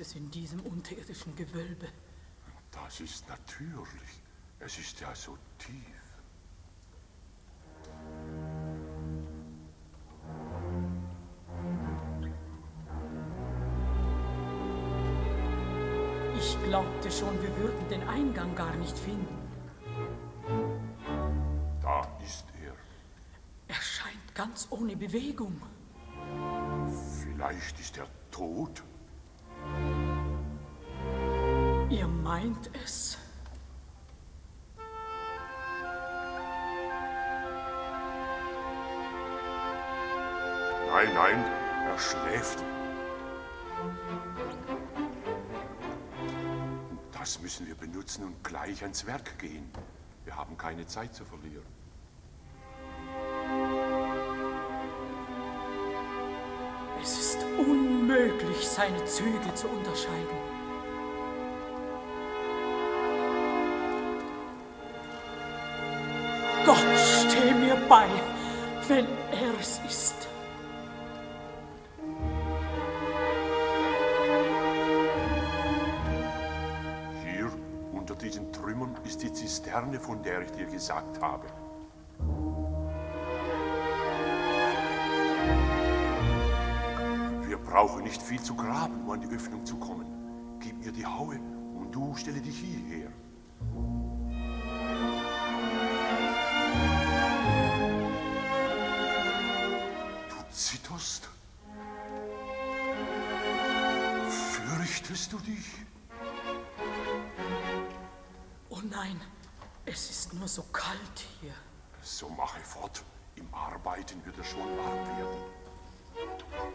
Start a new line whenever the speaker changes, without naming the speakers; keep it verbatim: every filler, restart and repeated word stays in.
es in diesem unterirdischen Gewölbe?
Das ist natürlich. Es ist ja so tief.
Ich glaubte schon, wir würden den Eingang gar nicht finden.
Da ist er.
Er scheint ganz ohne Bewegung.
Vielleicht ist er tot?
Ihr meint es?
Nein, nein, er schläft. Das müssen wir benutzen und gleich ans Werk gehen. Wir haben keine Zeit zu verlieren.
Es ist unmöglich, seine Züge zu unterscheiden. Gott, steh mir bei, wenn er es ist.
Hier, unter diesen Trümmern, ist die Zisterne, von der ich dir gesagt habe. Wir brauchen nicht viel zu graben, um an die Öffnung zu kommen. Gib mir die Haue und du stelle dich hierher. Zitterst? Fürchtest du dich?
Oh nein, es ist nur so kalt hier.
So mache fort. Im Arbeiten wird es schon warm werden.